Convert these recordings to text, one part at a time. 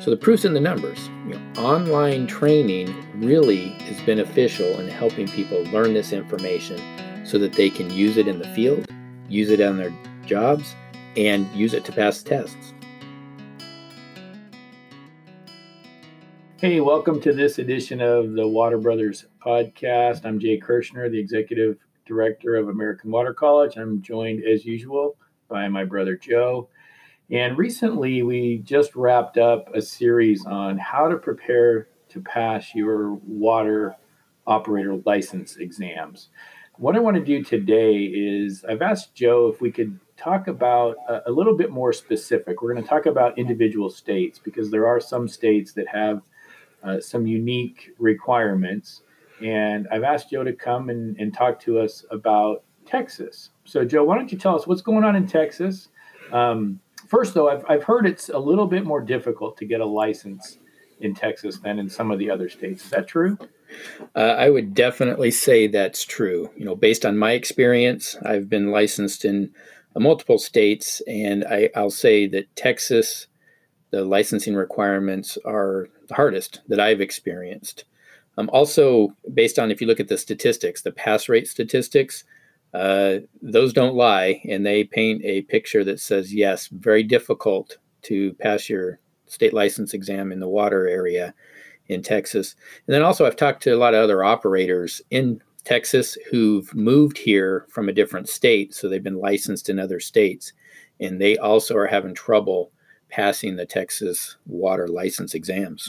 So the proof's in the numbers. Online training really is beneficial in helping people learn this information so that they can use it in the field, use it on their jobs, and use it to pass tests. Hey, welcome to this edition of the Water Brothers podcast. I'm Jay Kirshner, the Executive Director of American Water College. I'm joined, as usual, by my brother Joe. And recently, we just wrapped up a series on how to prepare to pass your water operator license exams. What I want to do today is I've asked Joe if we could talk about a little bit more specific. We're going to talk about individual states because there are some states that have some unique requirements. And I've asked Joe to come and talk to us about Texas. So, Joe, why don't you tell us what's going on in Texas? First, though, I've heard it's a little bit more difficult to get a license in Texas than in some of the other states. Is that true? I would definitely say that's true. Based on my experience, I've been licensed in multiple states, and I'll say that Texas, the licensing requirements are the hardest that I've experienced. Also, based on if you look at the statistics, the pass rate statistics, those don't lie, and they paint a picture that says, yes, very difficult to pass your state license exam in the water area in Texas. And then also I've talked to a lot of other operators in Texas who've moved here from a different state, so they've been licensed in other states, and they also are having trouble passing the Texas water license exams.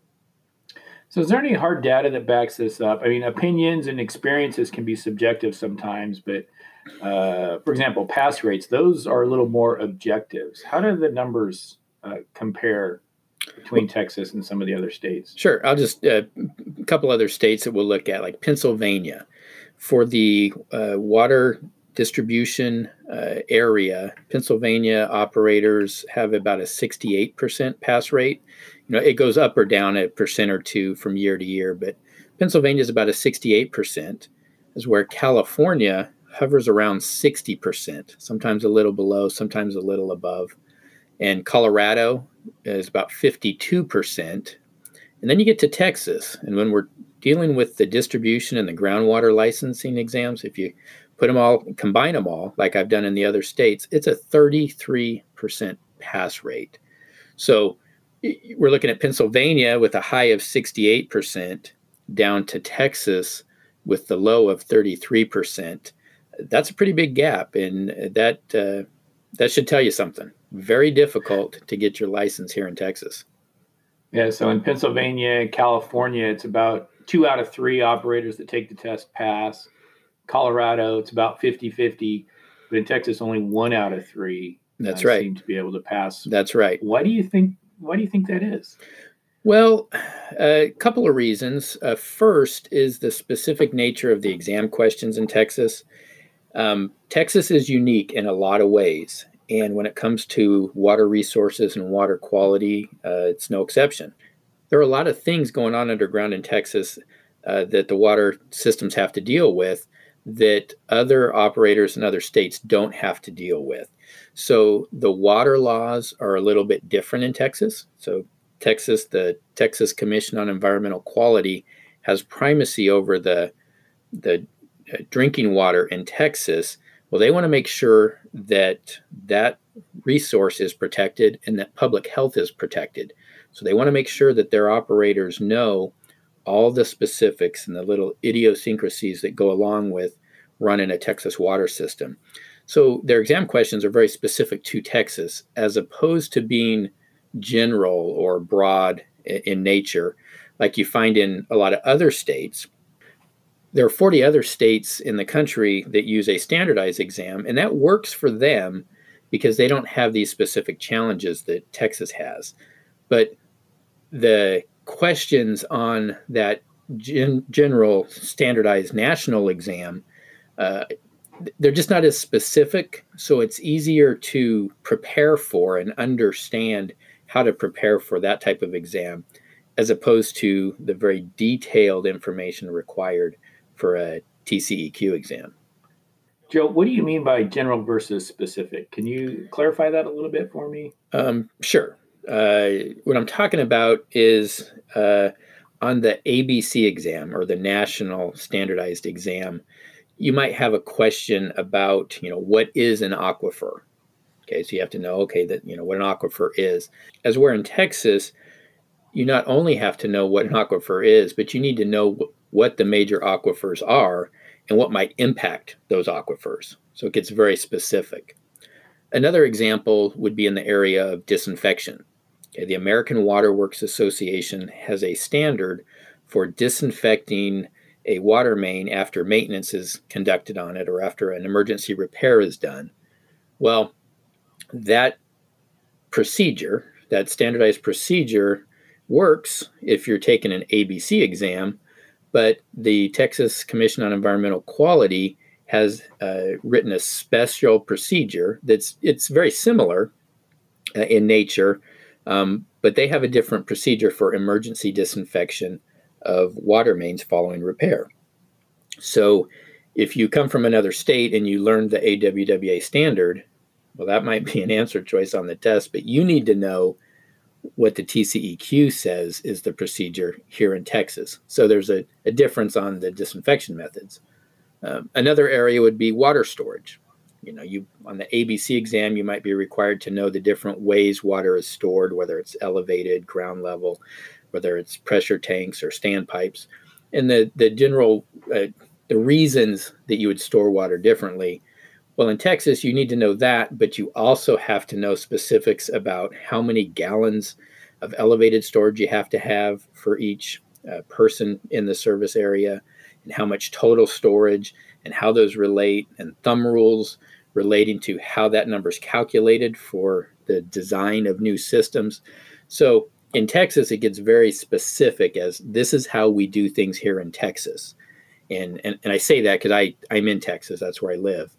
So is there any hard data that backs this up? I mean, opinions and experiences can be subjective sometimes, but for example, pass rates, those are a little more objectives. How do the numbers compare between Texas and some of the other states? Sure. I'll just, a couple other states that we'll look at, like Pennsylvania. For the water distribution area, Pennsylvania operators have about a 68% pass rate. It goes up or down a percent or two from year to year, but Pennsylvania is about a 68%, is where California hovers around 60%, sometimes a little below, sometimes a little above. And Colorado is about 52%. And then you get to Texas. And when we're dealing with the distribution and the groundwater licensing exams, if you combine them all, like I've done in the other states, it's a 33% pass rate. So we're looking at Pennsylvania with a high of 68% down to Texas with the low of 33%. That's a pretty big gap, and that should tell you something. Very difficult to get your license here in Texas. Yeah, so in Pennsylvania, California, it's about 2 out of 3 operators that take the test pass. Colorado, it's about 50-50, but in Texas, only 1 out of 3 That's right. seem to be able to pass. That's right. Why do you think that is? Well, a couple of reasons. First is the specific nature of the exam questions in Texas. Texas is unique in a lot of ways. And when it comes to water resources and water quality, it's no exception. There are a lot of things going on underground in Texas that the water systems have to deal with that other operators in other states don't have to deal with. So the water laws are a little bit different in Texas. So Texas, the Texas Commission on Environmental Quality has primacy over the drinking water in Texas. Well, they want to make sure that that resource is protected and that public health is protected. So they want to make sure that their operators know all the specifics and the little idiosyncrasies that go along with running a Texas water system. So their exam questions are very specific to Texas, as opposed to being general or broad in nature, like you find in a lot of other states. There are 40 other states in the country that use a standardized exam, and that works for them because they don't have these specific challenges that Texas has. But the questions on that general standardized national exam, they're just not as specific, so it's easier to prepare for and understand how to prepare for that type of exam, as opposed to the very detailed information required for a TCEQ exam. Joe, what do you mean by general versus specific? Can you clarify that a little bit for me? Sure. What I'm talking about is on the ABC exam, or the National Standardized Exam. You might have a question about, what is an aquifer? Okay, so you have to know, okay, that, what an aquifer is. As we're in Texas, you not only have to know what an aquifer is, but you need to know what the major aquifers are and what might impact those aquifers. So it gets very specific. Another example would be in the area of disinfection. Okay, the American Water Works Association has a standard for disinfecting a water main after maintenance is conducted on it, or after an emergency repair is done. Well, that procedure, that standardized procedure, works if you're taking an ABC exam, but the Texas Commission on Environmental Quality has written a special procedure it's very similar in nature, but they have a different procedure for emergency disinfection of water mains following repair. So if you come from another state and you learn the AWWA standard, well, that might be an answer choice on the test, but you need to know what the TCEQ says is the procedure here in Texas. So there's a difference on the disinfection methods. Another area would be water storage. You on the ABC exam, you might be required to know the different ways water is stored, whether it's elevated, ground level, whether it's pressure tanks or standpipes, and the general the reasons that you would store water differently. Well, in Texas, you need to know that, but you also have to know specifics about how many gallons of elevated storage you have to have for each person in the service area, and how much total storage, and how those relate, and thumb rules relating to how that number is calculated for the design of new systems. So in Texas, it gets very specific, as this is how we do things here in Texas. And I say that because I'm in Texas. That's where I live.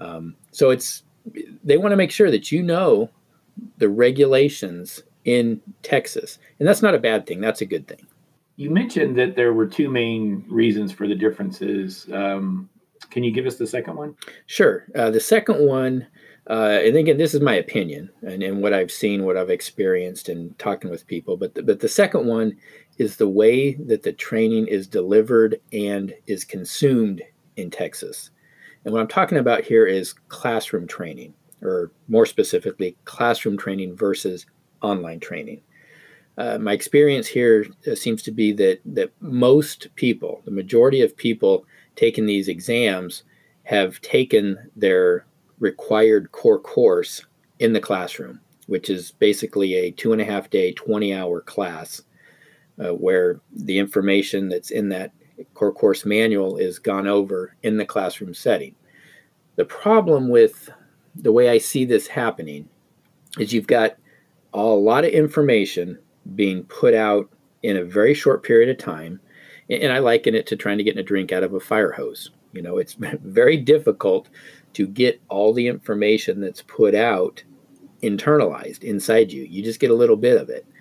So they want to make sure that you know the regulations in Texas. And that's not a bad thing. That's a good thing. You mentioned that there were two main reasons for the differences. Can you give us the second one? Sure. The second one, and again, this is my opinion and what I've seen, what I've experienced in talking with people. But the second one is the way that the training is delivered and is consumed in Texas. And what I'm talking about here is classroom training, or more specifically, classroom training versus online training. My experience here seems to be that most people, the majority of people taking these exams, have taken their required core course in the classroom, which is basically a 2.5-day, 20-hour class where the information that's in that core course manual is gone over in the classroom setting. The problem with the way I see this happening is you've got a lot of information being put out in a very short period of time, and I liken it to trying to get a drink out of a fire hose. It's very difficult to get all the information that's put out internalized inside you. You just get a little bit of it.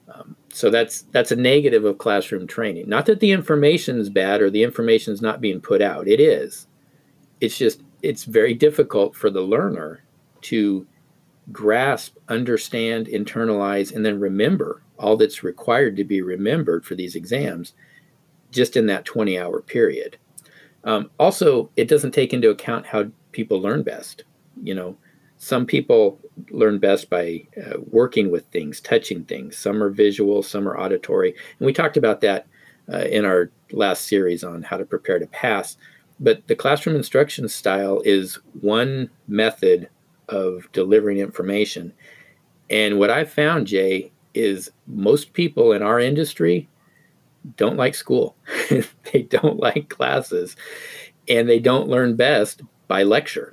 So that's a negative of classroom training. Not that the information is bad or the information is not being put out. It is. It's very difficult for the learner to grasp, understand, internalize, and then remember all that's required to be remembered for these exams just in that 20-hour period. Also, it doesn't take into account how people learn best. Some people learn best by working with things, touching things. Some are visual, some are auditory. And we talked about that in our last series on how to prepare to pass. But the classroom instruction style is one method of delivering information. And what I've found, Jay, is most people in our industry don't like school. They don't like classes, and they don't learn best by lecture.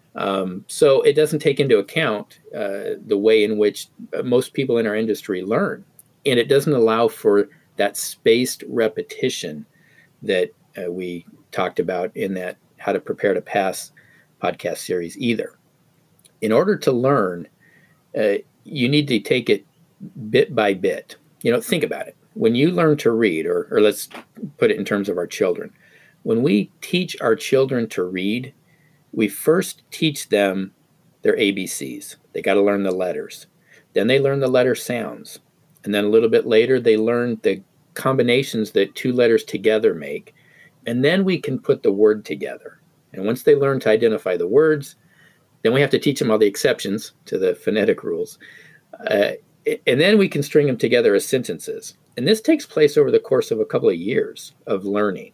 So it doesn't take into account the way in which most people in our industry learn. And it doesn't allow for that spaced repetition that we talked about in that How to Prepare to Pass podcast series either. In order to learn, you need to take it bit by bit. Think about it. When you learn to read, or let's put it in terms of our children, when we teach our children to read, we first teach them their ABCs. They got to learn the letters. Then they learn the letter sounds. And then a little bit later, they learn the combinations that two letters together make. And then we can put the word together. And once they learn to identify the words, then we have to teach them all the exceptions to the phonetic rules. And then we can string them together as sentences. And this takes place over the course of a couple of years of learning.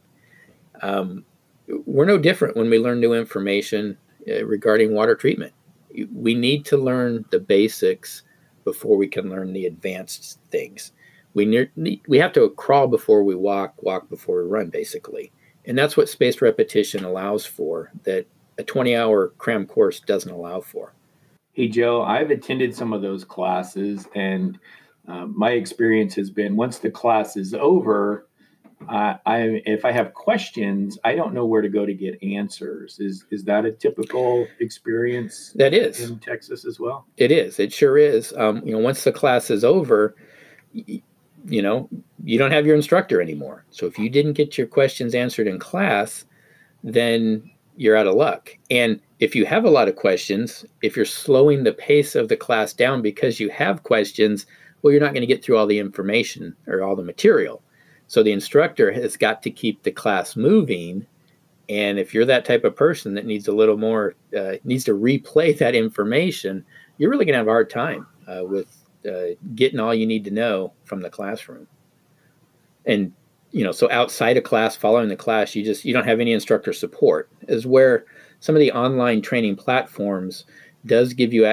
We're no different when we learn new information regarding water treatment. We need to learn the basics before we can learn the advanced things. We have to crawl before we walk before we run, basically. And that's what spaced repetition allows for, that a 20-hour cram course doesn't allow for. Hey, Joe, I've attended some of those classes, and my experience has been once the class is over, if I have questions, I don't know where to go to get answers. Is that a typical experience? That is in Texas as well. It is. It sure is. Once the class is over, you don't have your instructor anymore. So if you didn't get your questions answered in class, then you're out of luck. And if you have a lot of questions, if you're slowing the pace of the class down because you have questions, well, you're not going to get through all the information or all the material. So the instructor has got to keep the class moving. And if you're that type of person that needs a little more, needs to replay that information, you're really going to have a hard time with getting all you need to know from the classroom. And, so outside of class, following the class, you don't have any instructor support, is where some of the online training platforms do give you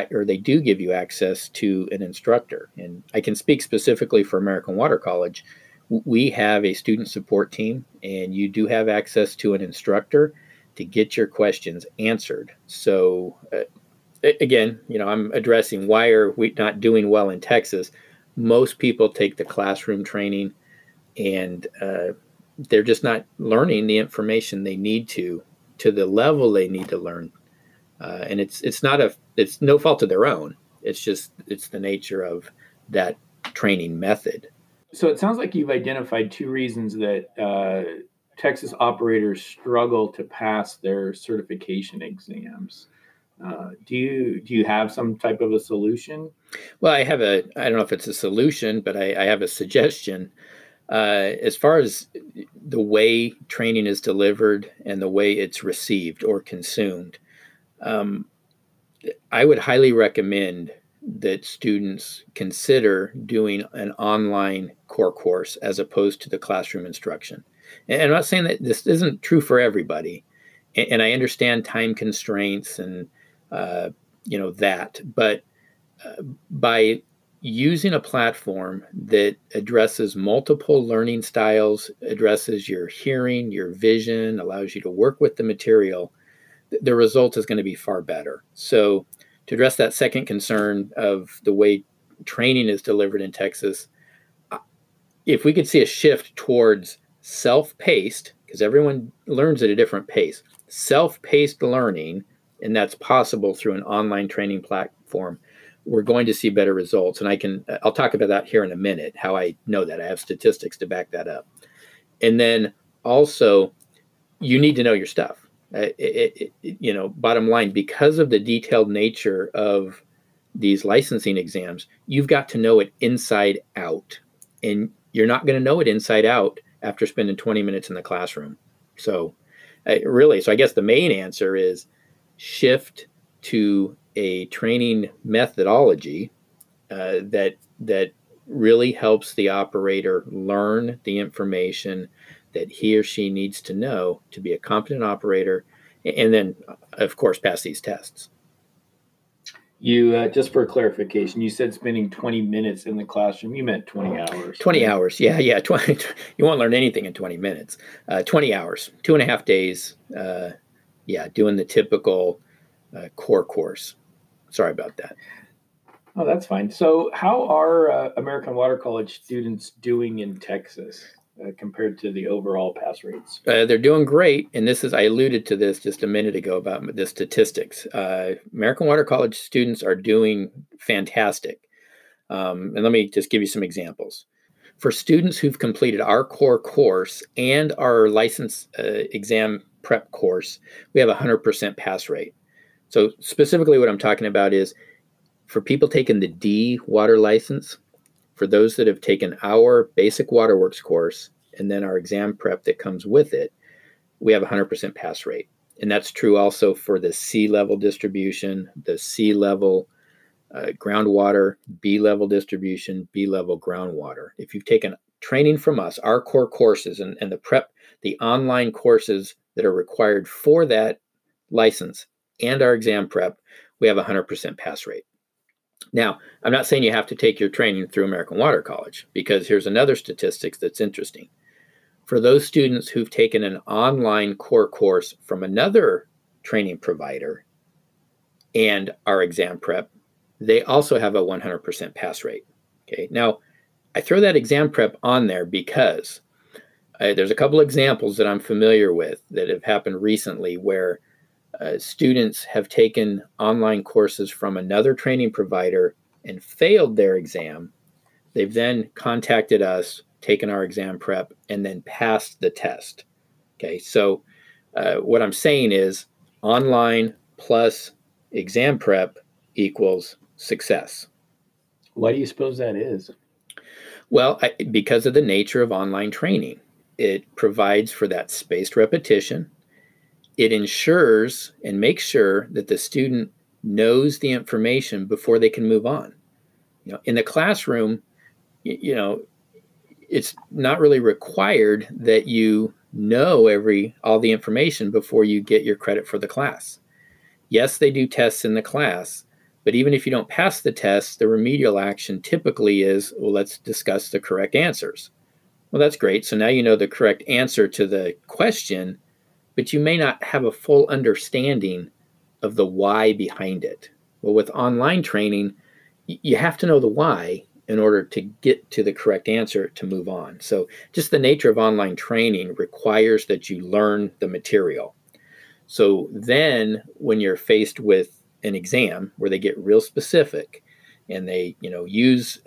access to an instructor. And I can speak specifically for American Water College. We have a student support team, and you do have access to an instructor to get your questions answered. So again, I'm addressing why are we not doing well in Texas. Most people take the classroom training, and they're just not learning the information they need to the level they need to learn. And it's no fault of their own. It's the nature of that training method. So it sounds like you've identified two reasons that Texas operators struggle to pass their certification exams. Do you have some type of a solution? Well, I don't know if it's a solution, but I have a suggestion. As far as the way training is delivered and the way it's received or consumed, I would highly recommend that students consider doing an online core course as opposed to the classroom instruction. And I'm not saying that this isn't true for everybody, and I understand time constraints and that, but by using a platform that addresses multiple learning styles, addresses your hearing, your vision, allows you to work with the material, the result is going to be far better. So to address that second concern of the way training is delivered in Texas, if we could see a shift towards self-paced, because everyone learns at a different pace, self-paced learning, and that's possible through an online training platform, we're going to see better results. And I'll talk about that here in a minute, how I know that. I have statistics to back that up. And then also, you need to know your stuff. Bottom line, because of the detailed nature of these licensing exams, you've got to know it inside out. And you're not going to know it inside out after spending 20 minutes in the classroom. So I guess the main answer is shift to a training methodology that really helps the operator learn the information that he or she needs to know to be a competent operator, and then, of course, pass these tests. You, just for clarification, you said spending 20 minutes in the classroom. You meant 20 hours. 20 hours, yeah. 20, you won't learn anything in 20 minutes. 20 hours, 2.5 days, doing the typical core course. Sorry about that. Oh, that's fine. So how are American Water College students doing in Texas compared to the overall pass rates? They're doing great. And I alluded to this just a minute ago about the statistics. American Water College students are doing fantastic. And let me just give you some examples. For students who've completed our core course and our license exam prep course, we have a 100% pass rate. So specifically what I'm talking about is For people taking the D water license, for those that have taken our basic waterworks course and then our exam prep that comes with it, we have a 100% pass rate. And that's true also for the C level distribution, the C level groundwater, B level distribution, B level groundwater. If you've taken training from us, our core courses and the prep, the online courses that are required for that license and our exam prep, we have a 100% pass rate. Now, I'm not saying you have to take your training through American Water College, because here's another statistic that's interesting. For those students who've taken an online core course from another training provider and our exam prep, they also have a 100% pass rate. Okay. Now, I throw that exam prep on there because there's a couple examples that I'm familiar with that have happened recently where students have taken online courses from another training provider and failed their exam. They've then contacted us, taken our exam prep, and then passed the test. Okay, so what I'm saying is online plus exam prep equals success. Why do you suppose that is? Well, because of the nature of online training. It provides for that spaced repetition. It ensures and makes sure that the student knows the information before they can move on. In the classroom, it's not really required that you know all the information before you get your credit for the class. Yes, they do tests in the class, but even if you don't pass the test, the remedial action typically is, well, let's discuss the correct answers. Well, that's great. So now you know the correct answer to the question, but you may not have a full understanding of the why behind it. Well, with online training, you have to know the why in order to get to the correct answer to move on. So just the nature of online training requires that you learn the material. So then when you're faced with an exam where they get real specific and they use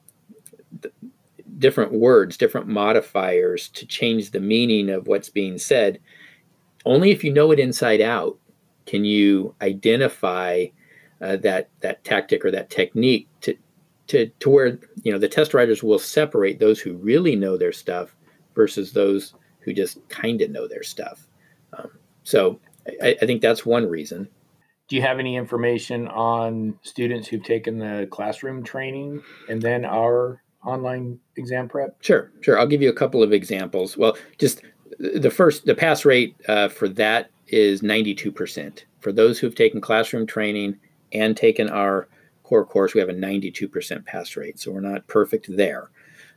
different words, different modifiers to change the meaning of what's being said, only if you know it inside out can you identify that tactic or that technique to where the test writers will separate those who really know their stuff versus those who just kind of know their stuff. So I think that's one reason. Do you have any information on students who've taken the classroom training and then our online exam prep? Sure. I'll give you a couple of examples. Well, just the pass rate for that is 92%. For those who've taken classroom training and taken our core course, we have a 92% pass rate. So we're not perfect there.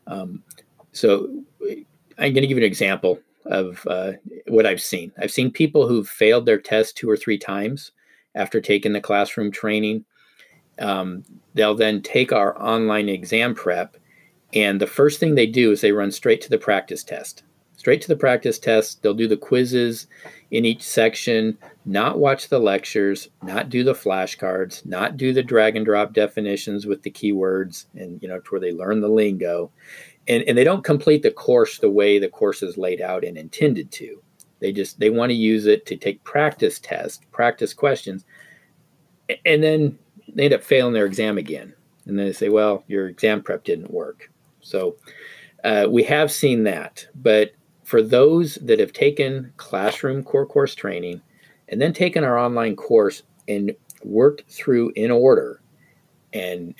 So I'm going to give you an example of what I've seen. I've seen people who've failed their test 2 or 3 times after taking the classroom training. They'll then take our online exam prep, and the first thing they do is they run straight to the practice test. They'll do the quizzes in each section, not watch the lectures, not do the flashcards, not do the drag and drop definitions with the keywords and, to where they learn the lingo. And they don't complete the course the way the course is laid out and intended to. They want to use it to take practice tests, practice questions, and then they end up failing their exam again. And then they say, well, your exam prep didn't work. So we have seen that. But for those that have taken classroom core course training and then taken our online course and worked through in order and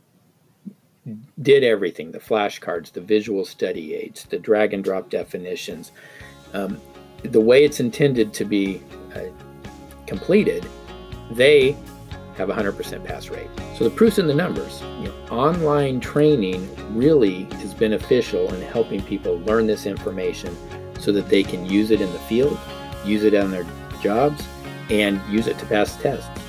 did everything, the flashcards, the visual study aids, the drag and drop definitions, the way it's intended to be completed, they have a 100% pass rate. So the proof's in the numbers. Online training really is beneficial in helping people learn this information so that they can use it in the field, use it on their jobs, and use it to pass the test.